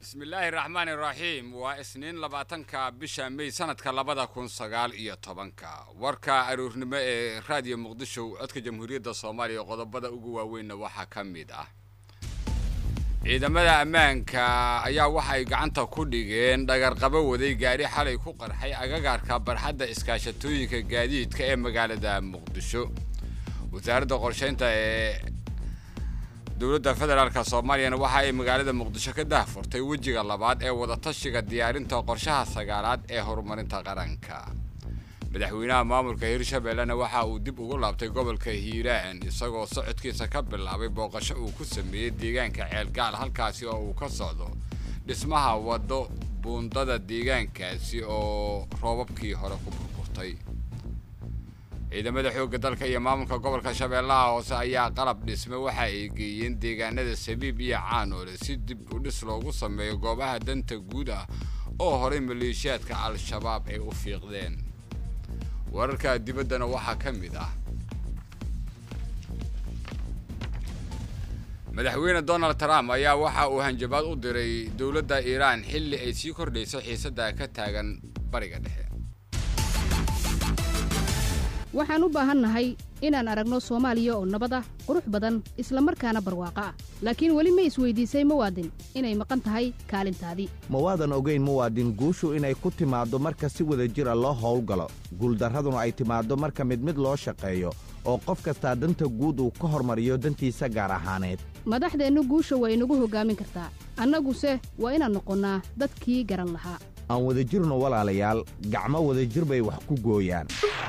بسم الله الرحمن الرحيم واسنين لباتنكا بشا مي سنة لبدا كون سغال إيا طبانكا واركا أرورنما راديو مقدشو عدك جمهورية الصومالية وقضبدا أقوى وين وحا كميدا ciidamada ammaanka ayaa waxay gacanta ku dhigeen dhagar qabo waday gaari xalay ku qarxay agagaarka barxadda iskaashatooyinka gaadiidka ee magaalada Muqdisho wasaaradda qorsheynta ee dowladda federaalka Soomaaliya waxa ay magaalada Muqdisho ka daahfurtay wajiga labaad ee wada tashiga diyaarinta qorshaha sagaalaad ee horumarinta qaranka madaxweynaha maamulka Hirshabeellana waxa uu dib ugu laabtay gobolka Hiiraan isagoo socodkiisa ka bilaabay booqasho uu ku sameeyay deegaanka Ceelgaal halkaasi oo uu ka socdo dhismaha wado buundada deegaankaasi oo roobabkii hore ku burburtay ciidamada xoogga dalka iyo maamulka gobolka Shabeellaha hoose ayaa qalab dhisme waxa ay geeyeen deegaanada Sabiib iyo Caanoole si dib u dhis loogu sameeyo goobaha danta guud ah oo hore maleeshiyaadka Al-Shabaab ay u fiiqdeen wararka dibaddana waxa ka mid ah madaxweyne Donald Trump ayaa waxa uu hanjabaad u diray dawladda Iran xilli ay sii kordhayso xiisadda ka taagan bariga dhexe waxaan u baahannahay inaan aragno Soomaaliya oo nabad ah qurux badan isla markaana barwaaqo ah laakiin wali ma isweydiisay muwaadin inay maqan tahay kaalintaadii muwaadin ogeyn muwaadin guushu inay ku timaado marka si wada jir ah loo howlgalo guuldaraduna ay timaado marka mid loo shaqeeyo oo qof kasta danta guud uu ka hormariyo dantiisa gaar ahaaneed madaxdeenu guusha way inagu hogaamin kartaa annaguse waa inaan noqonnaa dadkii garan lahaa aan wada jirno walaalayaal gacmo wada jir bay wax ku gooyaan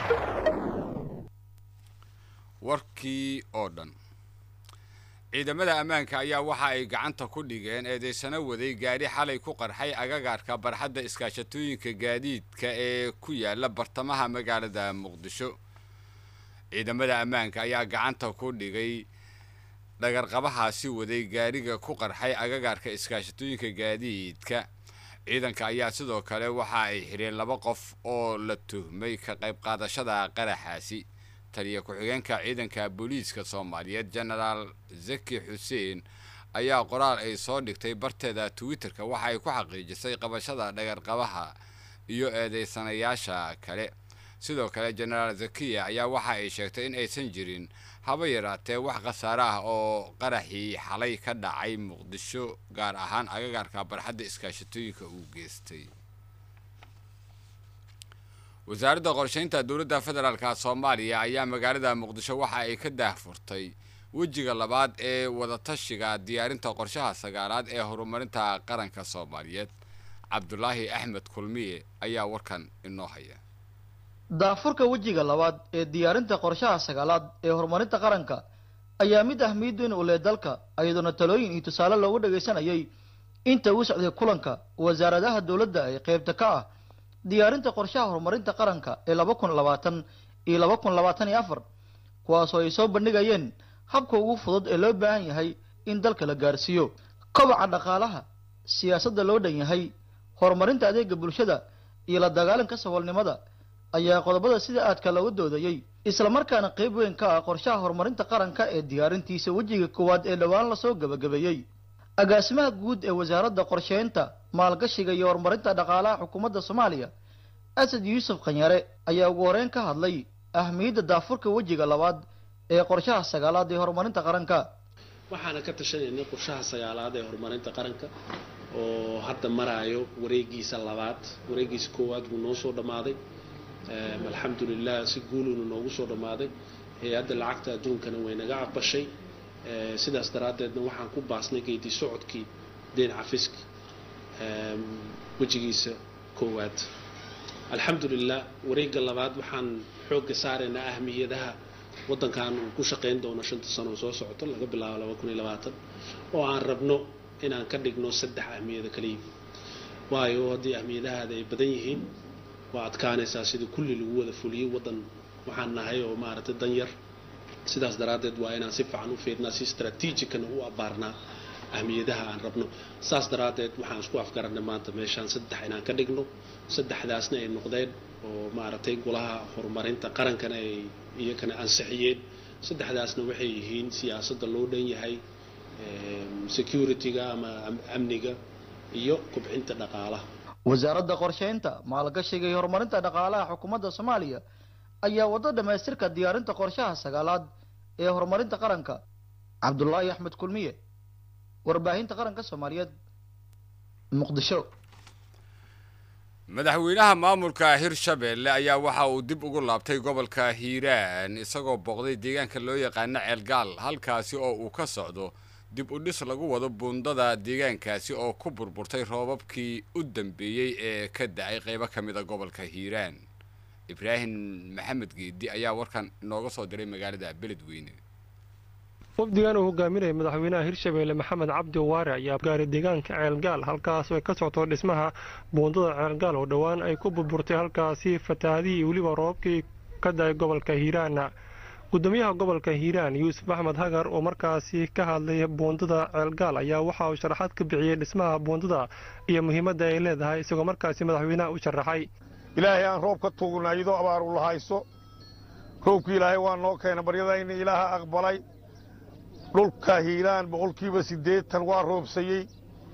warkii oo dhan ciidamada ammaanka ayaa waxa ay gacanta ku dhigeen eedeysana waday gaari xalay ku qarxay agagaarka barxadda iskaashatooyinka gaadiidka ee ku yaala bartamaha magaalada Muqdisho ciidamada ammaanka ayaa gacanta ku dhigay dhagar qabahaasi waday gaariga ku qarxay agagaarka iskaashatooyinka gaadiidka ciidanka ayaa sidoo kale waxa ay xireen laba qof oo la tuhmay ka qayb qaadashada qaraxaasi taliya ku-xigeenka ciidanka booliiska Soomaaliyeed General Zaki Hussein ayaa qoraal ay soo dhigtay barteeda Twitterka waxa ay ku xaqiijisay qabashada dhagar qabaha iyo eedeysanayaasha kale sidoo kale General Zaki ayaa waxa ay sheegtay in aysan jirin haba yaraatee wax khasaare ah oo qaraxii xalay ka dhacay Muqdisho gaar ahaan agagaarka barxadda iskaashatooyinka uu geystay wasaaradda qorsheynta dowladda federaalka Soomaaliya ayaa magaalada Muqdisho waxa ay ka daahfurtay wajiga labaad ee wada tashiga diyaarinta qorshaha sagaalaad ee horumarinta qaranka Soomaaliyeed Cabdullaahi Axmed Kulmiye ayaa warkan inoo haya daafurka wajiga labaad ee diyaarinta qorshaha sagaalaad ee horumarinta qaranka ayaa mid ahmiyad weyn u leh dalka ayadoo talooyin iyo tusaale loogu dhageysanayay inta uu socday kulanka wasaaradaha dowladda ay qaybta ka ah diyaarinta qorshaha horumarinta qaranka ee 2020 iyo 2024 kuwaas oo ay soo bandhigayeen habka ugu fudud ee loo baahan yahay in dalka la gaarsiiyo kobaca dhaqaalaha siyaasadda loo dhan yahay horumarinta adeegga bulshada iyo la dagaalanka saboolnimada ayaa qodobada sida aadka looga doodayay isla markaana qayb weyn ka ah qorshaha horumarinta qaranka ee diyaarintiisa wajiga koowaad ee dhawaan la soo gabagabeeyay agaasimaha guud ee wasaaradda qorsheynta maalgashiga iyo horumarinta dhaqaalaha xukuumadda Soomaaliya Asad Yuusuf Qanyare ayaa ugu horreyn ka hadlay ahmiyadda daafurka wajiga labaad ee qorshaha sagaalaad ee horumarinta qaranka waxaana ka tashanaynay qorshaha sagaalaad ee horumarinta qaranka oo hadda maraayo wareegiisa labaad wareegiisa koowaad uu noo soo dhamaaday alxamdulillah si guul uu noogu soo dhamaaday hay'adda lacagta adduunkana way naga aqbashay sidaas daraadeedna waxaan ku baasnay geedi socodkii deen cafiska wajigiisa koowaad alxamdulillah wareegga labaad waxaan xoogga saaraynaa ahmiyadaha waddankan uu ku shaqayn doono 5 sano soo socoto laga bilaabo 2020 oo aan rabno inaan ka dhigno 3 ahmiyada kaliya waayo haddii ahmiyadahaada ay badan yihiin waa adkaanaysaa sidii kulli lagu wada fuliyay waddan waxaan nahay oo maaragtay dan yar sidaas daraadeed waa inaan si fiican u fiirnaa si strategic-na u abaarnaa ahmiyadaha aan rabno saas daraadeed waxaan isku afgaranay maanta meeshaan 3 inaan ka dhigno 3daasna ay noqdeen oo maaragtay golaha horumarinta qarankana ay iyagana ansixiyeen 3daasna waxay yihiin siyaasadda loo dhan yahay security-ga ama amniga iyo kubcinta dhaqaalaha. wasaaradda qorsheynta maalgashiga iyo horumarinta dhaqaalaha xukuumadda Soomaaliya ayaa wada dhamaystirka diyaarinta qorshaha sagaalaad ee horumarinta qaranka. Cabdullaahi Axmed Kulmiye, warbaahinta qaranka Soomaaliyeed, Muqdisho. madaxweynaha maamulka Hirshabelle ayaa waxa uu dib ugu laabtay gobolka Hiiraan isagoo booqday deegaanka loo yaqaan Ceelgaal halkaasi oo uu ka socdo dib u dhis lagu wado buundada deegaankaasi oo ku burburtay roobabkii u dambeeyay ee ka dhacay qaybo kamid ah gobolka Hiiraan. Ibraahim Maxamed Geedi ayaa warkan nooga soo diray magaalada Beledweyne. wafdigan uu hogaaminayay madaxweynaha Hirshabelle Maxamed Cabdi Waare ayaa gaaray deegaanka Ceelgaal halkaas oo ka socdo dhismaha buundada Ceelgaal oo dhawaan ay ku burburtay halkaasi fatahaadii iyo waliba roobkii ka dhacay gobolka Hiiraan. gudoomiyaha gobolka Hiiraan Yuusuf Axmed Hagar oo markaasi ka hadlay buundada Ceelgaal ayaa waxa uu sharaxaad ka bixiyay dhismaha buundada iyo muhiimadda ay leedahay isagoo markaasi madaxweynaha u sharaxay. ilaahay aan roob ka tuugnaydo abaar u lahayso roobkii ilaahay waa noo keenay baryadayna ilaaha aqbalay. dhulka Hiiraan 80% waa roobsayay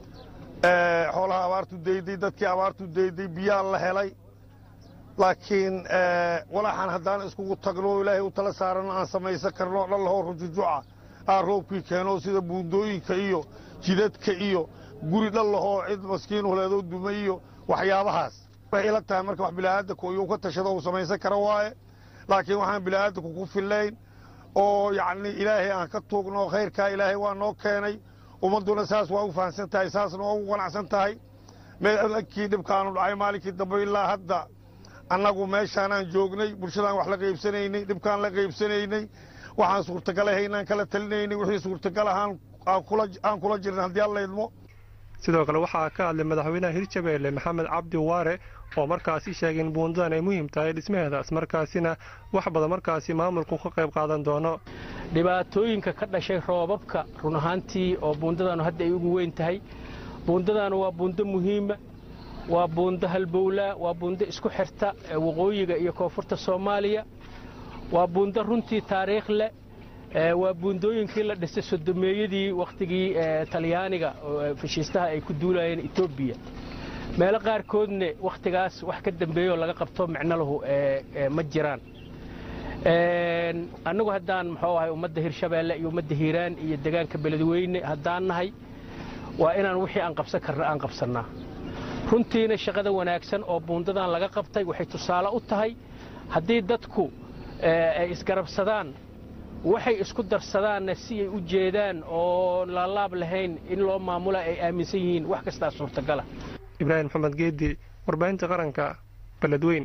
xoolaha abaartu deeday dadkii abaartu deeday biyaa la helay laakiin walaxan haddaan iskugu tagno ilaahay u tala saaran aan samaysan karno dhalaho rujujuca aan roobkii keeno sida buundooyinka iyo jidadka iyo guri dhalaho cid maskiin huleedo dumay iyo waxyaabahaas waxay la tahay marka wax bilaadanku uu ka tashado uu samaysan karo waaye laakiin waxaan bilaadanku ku filayn oo yacni ilaahay aan ka tuugno khayrka ilaahay waa noo keenay ummaduna saas waa u fahansan tahay saasna waa u qanacsan tahay meelkii dhibkaanu dhacay maalinkii dambe ilaa hadda annagu meeshaanaan joognay bulshadaan wax la qaybsanaynay dhibkaan la qaybsanaynay waxaan suurtagalahaynaan kala talinaynay wixii suurtagal ahaan aan kula jirnay haddii alla idmo. sidoo kale waxaa ka hadlay madaxweynaha Hirshabelle Maxamed Cabdi Waare oo markaasi sheegay in buundadan ay muhiim tahay dhismaheeda markaasina wax badan markaasi maamulku ka qayb qaadan doono. dhibaatooyinka ka dhashay roobabka run ahaantii oo buundadanu hadda ay ugu weyn tahay. buundadanu waa buundo muhiima, waa buundo halbowla, waa buundo isku xirta waqooyiga iyo koonfurta Soomaaliya, waa buundo runtii taariikh leh, waa buundooyinkii la dhisay sodomeeyadii waqtigii Talyaaniga oo fashiistaha ay ku duulayeen Itoobiya. meelo qaarkoodna waqtigaas wax ka dambeeyo laga qabto macno lahu ma jiraan. annagu haddaan muxuu ahay ummadda Hirshabelle iyo ummadda Hiiraan iyo deegaanka Beledweyne haddaan nahay waa inaan wixii aan qabsan karno aan qabsanaa. runtiina shaqada wanaagsan oo buundadan laga qabtay waxay tusaale u tahay haddii dadku ay isgarabsadaan waxay isku darsadaanna si ay u jeedaan oo laalaab lahayn in loo maamula ay aaminsan yihiin wax kastaa suurtagala. Ibraahim Maxamed Geedi, warbaahinta qaranka, Beledweyne.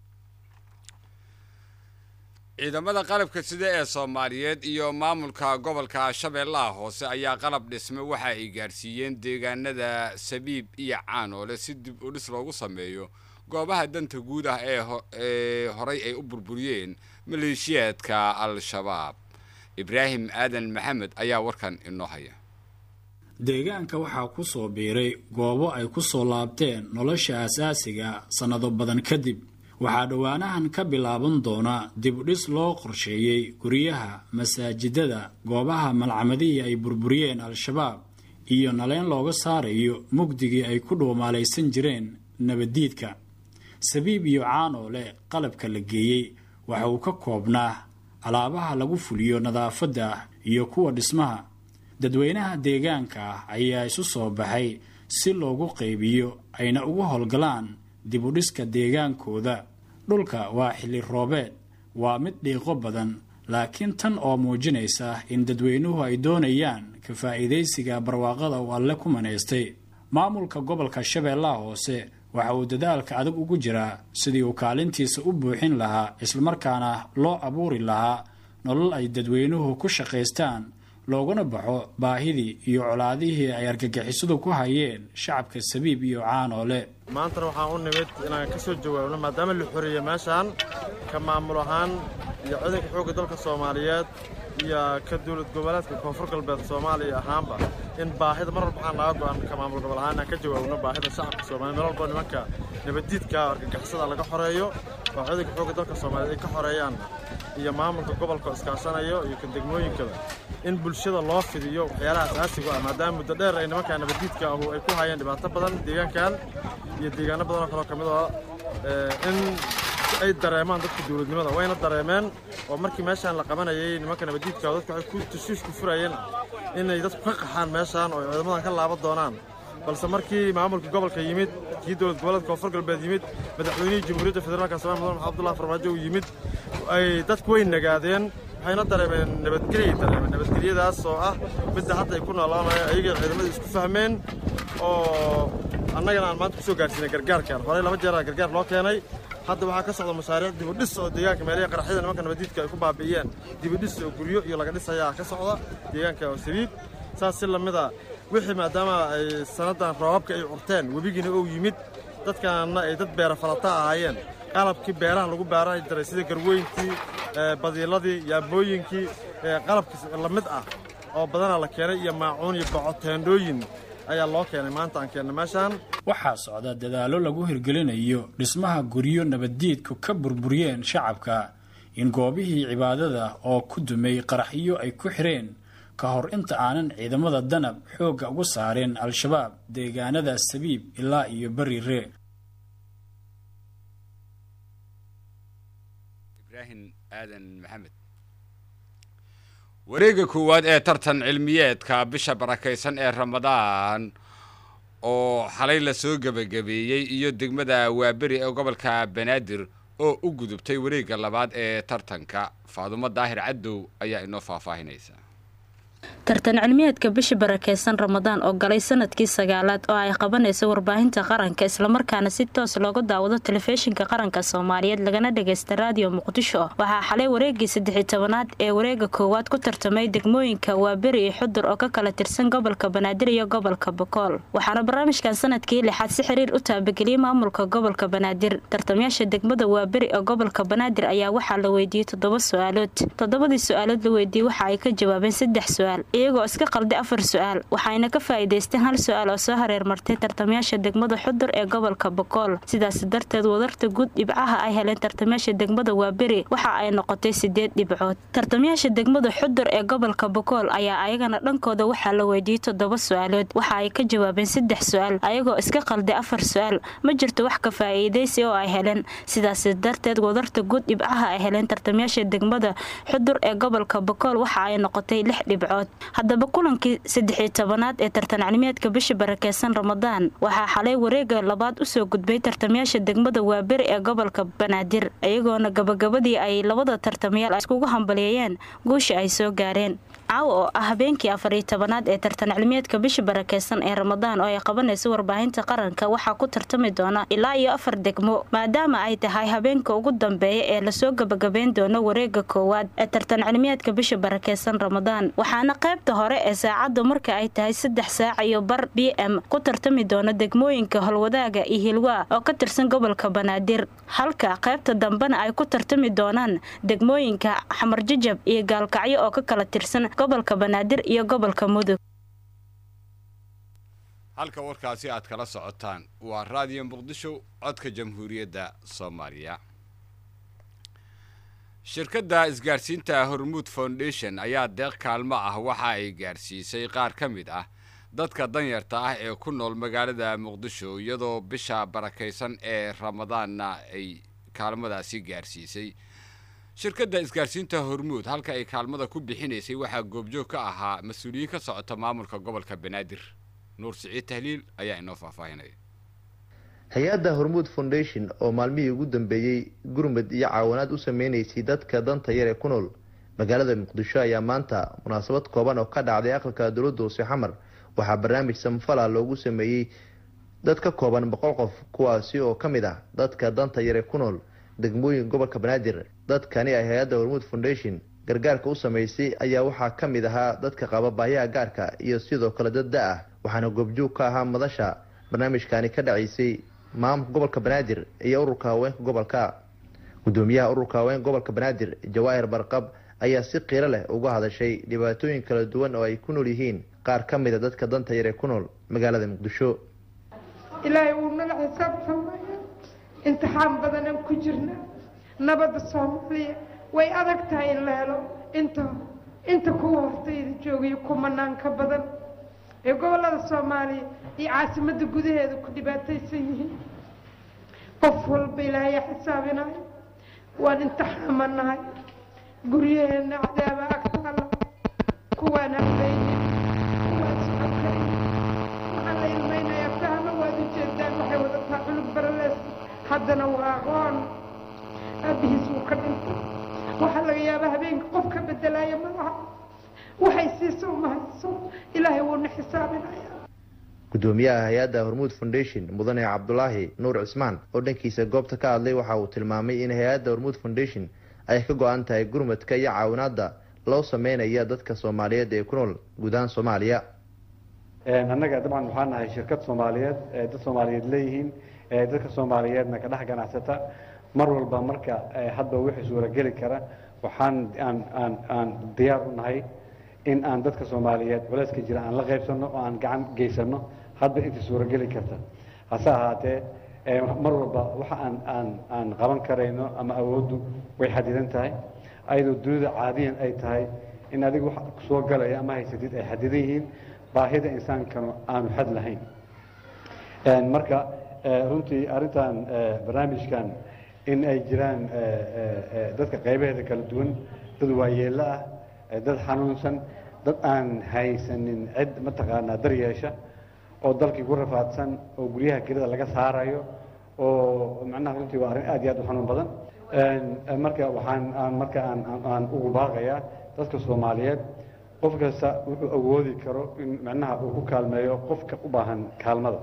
ciidamada qalabka sida ee Soomaaliyeed iyo maamulka gobolka Shabeellaha Hoose ayaa qalab dhisme waxa ay gaarsiiyeen deegaanada Sabiib iyo Caanoole si dib u dhis loogu sameeyo goobaha danta guud ah ee horay ay u burburiyeen maleeshiyaadka Al-Shabaab. Ibraahim Aadan Maxamed ayaa warkan inoo haya. deegaanka waxaa ku soo biiray goobo ay ku soo laabteen nolosha asaasiga sanado badan kadib. waxaa dhowaanahan ka bilaaban doona dib u dhis loo qorsheeyay guryaha, masaajidada, goobaha malcamadihii ay burburiyeen Al-Shabaab iyo naleen looga saarayo mugdigii ay ku dhuumaalaysan jireen nabadiidka. Sabiib iyo Caanoole qalabka la geeyey waxa uu ka koobnaa alaabaha lagu fuliyo nadaafadda iyo kuwa dhismaha. dadweynaha deegaanka ayaa isu soo baxay si loogu qaybiyo ayna ugu howlgalaan dib u dhiska deegaankooda. dhulka waa xilli roobeed, waa mid dhiiqo badan, laakiin tan oo muujinaysa in dadweynuhu ay doonayaan ka faa'iidaysiga barwaaqada uu Alle ku manaystay. maamulka gobolka Shabeellaha Hoose waxa uu dadaalka adag ugu jiraa sidii uu kaalintiisa u buuxin lahaa islamarkaana loo abuuri lahaa nolol ay dadweynuhu ku shaqaystaan looguna baxo baahidii iyo colaadihii ay argagixisadu ku hayeen shacabka Sabiib iyo Caanoole. maanta waxaan u nimid inaan ka soo jawaabno maadaama la xoriyay meeshaan ka maamul ahaan iyo ciidanka xoogga dalka Soomaaliyeed iyo ka dawlad goboleedka koonfur galbeed Soomaaliya ahaanba in baahida mar walba aan laga go'aan ka maamul gobol ahaan ka jawaabno baahida shacabka Soomaaliyeed meel walba nimanka nabadiidka argagixisada laga xoreeyo oo ciidanka xoogga dalka Soomaaliyeed ay ka xoreeyaan iyo maamulka gobolka iskaashanayo iyo ka degmooyinka in bulshada loo fidiyo waxyaalaha asaasiga ah maadaama muddo dheer ay nimanka nabadiidka ahu ay ku hayeen dhibaato badan deegaankan iyo deegaano badan oo kale ka mid ah in ay dareemaan dadka dawladnimada wayna dareemeen oo markii meeshaan la qabanayay nimanka nabadiidka dadku waxay ku tushiish ku furayeen inay dadku ka qaxaan meeshaan oo ciidamadan ka laaban doonaan balse markii maamulka gobolka yimid kii dowlad goboleedka koonfur galbeed yimid madaxweynihii jamhuuriyadda federaalka Soomaaliya madaxweyne Cabdullaahi Farmaajo uu yimid ay dadku way nagaadeen waxayna dareemeen nabadgelyadaas oo ah midda hadda ay ku noolaanayaan ayaga ciidamada isku fahmeen oo annagana aan maanta ku soo gaarsiinay gargaarkan horey laba jeer gargaar loo keenay hadda waxaa ka socda mashaariic dib u dhis oo deegaanka meelaha qaraxyada nimanka nabadiidka ay ku baabi'iyeen dib u dhis oo guryo iyo laga dhisayaa ka socda deegaanka oo sabiib saas si lamida wixii maadaama ay sanadan roobabka ay curteen webigiina uu yimid dadkaana ay dad beera falata ahaayeen qalabkii beeraha lagu baaran jiray sida garweyntii badiiladii yaabooyinkii qalabkii la mid ah oo badana la keenay iyo maacuun iyo bocoteendooyin ayaa loo keenay maanta aan keenay meeshaan waxaa socda dadaalo lagu hirgelinayo dhismaha guryo nabadiidku ka burburiyeen shacabka in goobihii cibaadada oo ku dumay qaraxyo ay ku xireen ka hor inta aanan ciidamada danab xoogga ugu saareen al-shabaab deegaanada sabiib ilaa iyo bariire ibraahim aadan maxamed wareegga koowaad ee tartan cilmiyeedka bisha barakaysan ee ramadaan oo xalay la soo gabagabeeyey iyo degmada waaberi ee gobolka banaadir oo u gudubtay wareegga labaad ee tartanka faadumo daahir cadow ayaa inoo faahfaahinaysa tartan cilmiyeedka bisha barakeysan Ramadaan oo galay sanadkii 9aad oo ay qabanayso warbaahinta qaranka isla markaana si toos looga daawado telefishinka qaranka Soomaaliyeed lagana dhageysto radio Muqdisho waxa xalay wareegii 13aad ee wareegga koowaad ku tartamay degmooyinka Waaberi iyo Xudur oo ka kala tirsan gobolka Banaadir iyo gobolka Boqol waxaana barnaamijkan sanadkii 6aad si xiriir u taabageliyay maamulka gobolka Banaadir tartamayaasha degmada Waaberi ee gobolka Banaadir ayaa waxa la weydiiyay 7 su'aalood 7 su'aalood la weydiiyay waxa ay ka jawaabeen 3 su'aal iyagoo iska qalday 4 su'aal waxayna ka faa'iideysteen hal su'aal oo soo hareer martay tartamayaasha degmada Xudur ee gobolka Boqol sidaas darteed wadarta guud dhibcaha ay heleen tartamayaasha degmada Waaberi waxa ay noqotay 8 dhibcood tartamayaasha degmada Xudur ee gobolka Boqol ayaa ayagana dhankooda waxa la weydiiyay 7 su'aalood waxa ay ka jawaabeen 3 su'aal ayagoo iska qalday 4 su'aal ma jirto wax ka faa'iideysi oo ay heleen sidaas darteed wadarta guud dhibcaha ay heleen tartamayaasha degmada Xudur ee gobolka Boqol waxa ay noqotay 6 dhibcood haddaba kulankii 13aad ee tartan cilmiyeedka bisha barakeysan Ramadaan waxa xalay wareegga labaad u soo gudbay tartamayaasha degmada Waaberi ee gobolka Banaadir ayagoona gabagabadii ay labada tartamayaal iskugu hambalyeeyeen guusha ay soo gaareen caawa oo ah habeenkii 14aad ee tartan cilmiyeedka bisha barakeysan ee Ramadaan oo ay qabanayso warbaahinta qaranka waxa ku tartami doona ilaa iyo 4 degmo maadaama ay tahay habeenka ugu dambeeya ee la soo gabagabeyn doono wareegga koowaad ee tartan cilmiyeedka bisha barakeysan Ramadaan waxaana qaybta hore ee saacada marka ay tahay 3 saac iyo bar PM ku tartami doona degmooyinka Holwadaaga iyo Hilwa oo ka tirsan gobolka Banaadir halka qaybta dambana ay ku tartami doonaan degmooyinka Xamar Jajab iyo Gaalkacyo oo ka kala tirsan gobolka Banaadir iyo gobolka Mudug halka warkaasi aad kala socotaan waa radio Muqdisho codka Jamhuuriyadda Soomaaliya shirkadda isgaarsiinta Hormuud Foundation ayaa deeq kaalmo ah waxa ay gaarsiisay qaar ka mid ah dadka danyarta ah ee ku nool magaalada Muqdisho iyadoo bisha barakeysan ee Ramadaanna ay kaalmadaasi gaarsiisay shirkadda isgaarsiinta Hormuud halka ay kaalmada ku bixinaysay waxa goobjoog ka ahaa mas'uuliyiin ka socota maamulka gobolka Banaadir Nuur Siciid Tahliil ayaa inoo faahfaahinay hay-adda Hormuud Foundation oo maalmihii ugu dambeeyay gurmad iyo caawinaad u sameeynayay dadka danta yar ee ku nool magaalada Muqdisho ayaa maanta munaasabad kooban oo ka dhacday aqalka dowladda hoose Xamar waxaa barnaamij samafal loogu sameeyay dad ka kooban 100 qof kuwaasi oo kamid ah dadka danta yar ee ku nool degmooyin gobolka Banaadir dadkani ay hay-adda Hormuud Foundation gargaarka u sameysay ayaa waxaa kamid ahaa dadka qaba baahiyaha gaarka iyo sidoo kale dad da' ah waxaana goobjoog ka ahaa madasha barnaamijkani ka dhacaysay maamulka gobolka Banaadir iyo ururka haweenka gobolka gudoomiyaha ururka haweenka gobolka Banaadir Jawaahir Barqab ayaa si qiiro leh uga hadashay dhibaatooyin kala duwan oo ay ku nool yihiin qaar ka mid ah dadka danta yar ee ku nool magaalada Muqdisho ilaahay uu naga xisaabtamay imtixaan badan ku jirna nabadda Soomaaliya way adag tahay in la helo inta inta kuwa hortayda joogayo kumanaan ka badan ee gobollada soomaaliya iyo caasimadda gudaheeda ku dhibaataysan yihiin qof walba ilaahay xisaabinayo waan imtixaamanahay guryaheena cadaaba agtaala kuwaan habeyne kuwaan socodkay waxaan la ilmaynayaa fahma waad ujeedaan waxay wadataa cunug baralees haddana waa aqoon aabihiis wuu ka dhintay waxaa laga yaabaa habeenka qof ka bedelaya malaha waxay siiso uma hayso ilaahay wuuna xisaabinayaa gudoomiyaha hay-adda hormuud foundation mudane cabdulaahi nuur cismaan oo dhankiisa goobta ka hadlay waxa uu tilmaamay in hay-adda hormuud foundation ay ka go-an tahay gurmadka iyo caawinaadda loo sameynaya dadka soomaaliyeed ee ku nool guud ahaan soomaaliya annaga dabcan waxaan nahay shirkad soomaaliyeed dad soomaaliyeed leeyihiin dadka soomaaliyeedna ka dhex ganacsata mar walba marka hadba wixii suurageli kara waxaan aan diyaar u nahay in aan dadka soomaaliyeed culayska jira aan la qaybsanno oo aan gacan geysano hadba intii suurageli karta hase ahaatee mar walba waxa aan qaban karayno ama awooddu way xadidan tahay ayadoo dunida caadiyan ay tahay in adiga wax soo galaya ama haysatid ay xadidan yihiin baahida insaankanu aanu xad lahayn marka runtii arrintan barnaamijkan in ay jiraan dadka qaybaheeda kala duwan dad waayeello ah dad xanuunsan dad aan haysanin cid mataqaanaa daryeesha oo dalkii ku rafaadsan oo guryaha kelida laga saarayo oo macnaha runtii waa arrin aad iyo aad u xanuun badan marka aan ugu baaqayaa dadka soomaaliyeed qof kasta wuxuu awoodi karo in macnaha uu ku kaalmeeyo qofka u baahan kaalmada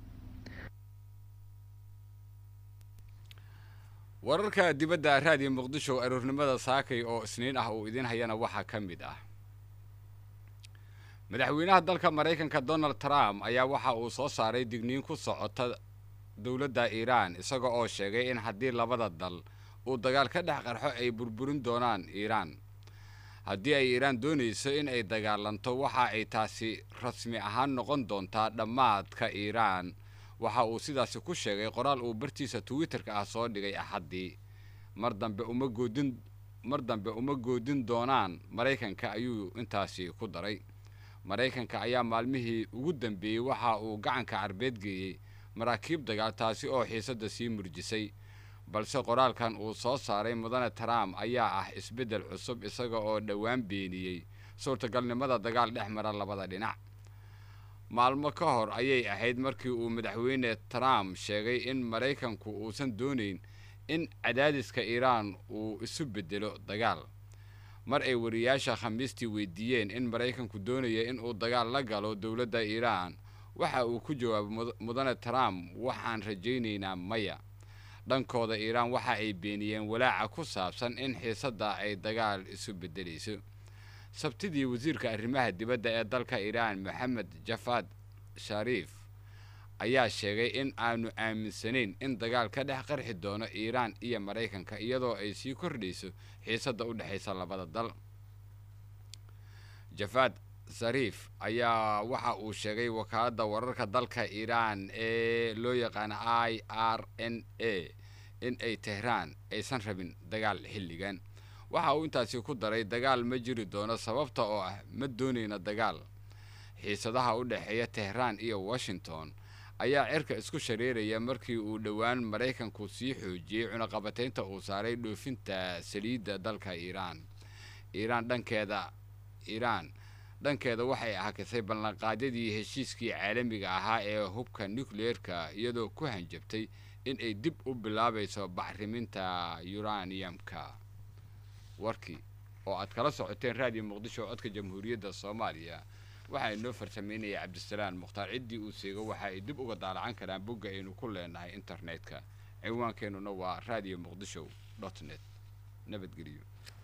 wararka dibadda raadiyo muqdisho aroornimada saakay oo isniin ah uu idin hayana waxaa ka mid ah madaxweynaha dalka maraykanka donald trump ayaa waxa uu soo saaray digniin ku socota dowladda iiraan isaga oo sheegay in haddii labada dal uu dagaal ka dhex qarxo ay burburin doonaan iiraan haddii ay iiraan doonayso in ay dagaalanto waxa ay taasi rasmi ahaan noqon doontaa dhammaadka iiraan waxa uu sidaasi ku sheegay qoraal uu bartiisa twitterka ah soo dhigay axaddii mar dambe uma goodin doonaan maraykanka ayuu intaasi ku daray maraykanka ayaa maalmihii ugu dambeeyey waxa uu gacanka carbeed geeyey maraakiib dagaal taasi oo xiisadda sii murjisay balse qoraalkan uu soo saaray mudane trump ayaa ah isbeddel cusub isaga oo dhowaan beeniyey suurtagalnimada dagaal dhex mara labada dhinac maalmo ka hor ayay ahayd markii uu madaxweyne trump sheegay in maraykanku uusan doonayn in cadaadiska iiraan uu isu beddelo dagaal mar ay wariyaasha khamiistii weydiiyeen in maraykanku doonaya in uu dagaal la galo dowladda iiraan waxa uu ku jawaabay mudane trump waxaan rajaynaynaa maya dhankooda iiraan waxa ay beeniyeen walaaca ku saabsan in xiisadda ay dagaal isu beddelayso sabtidii wasiirka arrimaha dibadda ee dalka iiraan maxamed jafaad shariif ayaa sheegay in aanu aaminsanayn in dagaal ka dhex qarxi doono iiraan iyo maraykanka iyadoo ay sii kordhayso xiisadda u dhexaysa labada dal jafaad shariif ayaa waxa uu sheegay wakaaladda wararka dalka iiraan ee loo yaqaano IRNA in ay tehraan aysan rabin dagaal xilligan waxa uu intaasi ku daray dagaal ma jiri doono sababta oo ah ma doonayna dagaal xiisadaha u dhexeeya tehraan iyo washington ayaa cirka isku shareeraya markii uu dhowaan maraykanku sii xoojiyey cunaqabataynta uu saaray dhoofinta saliidda dalka iiraan dhankeeda waxay hakisay ballanqaadyadii heshiiskii caalamiga ahaa ee hubka nucleerka iyadoo ku hanjabtay in ay dib u bilaabayso bacriminta yuraniyamka warkii oo aad kala socoteen raadiyo muqdisho codka jamhuuriyadda soomaaliya waxaa inoo farsameynaya cabdisalaan mukhtaar ciddii uu seego waxa ay dib uga daalacan karaan bogga aynu ku leenahay internetka ciwaankeenuna waa radio muqdisho .net nabadgelyo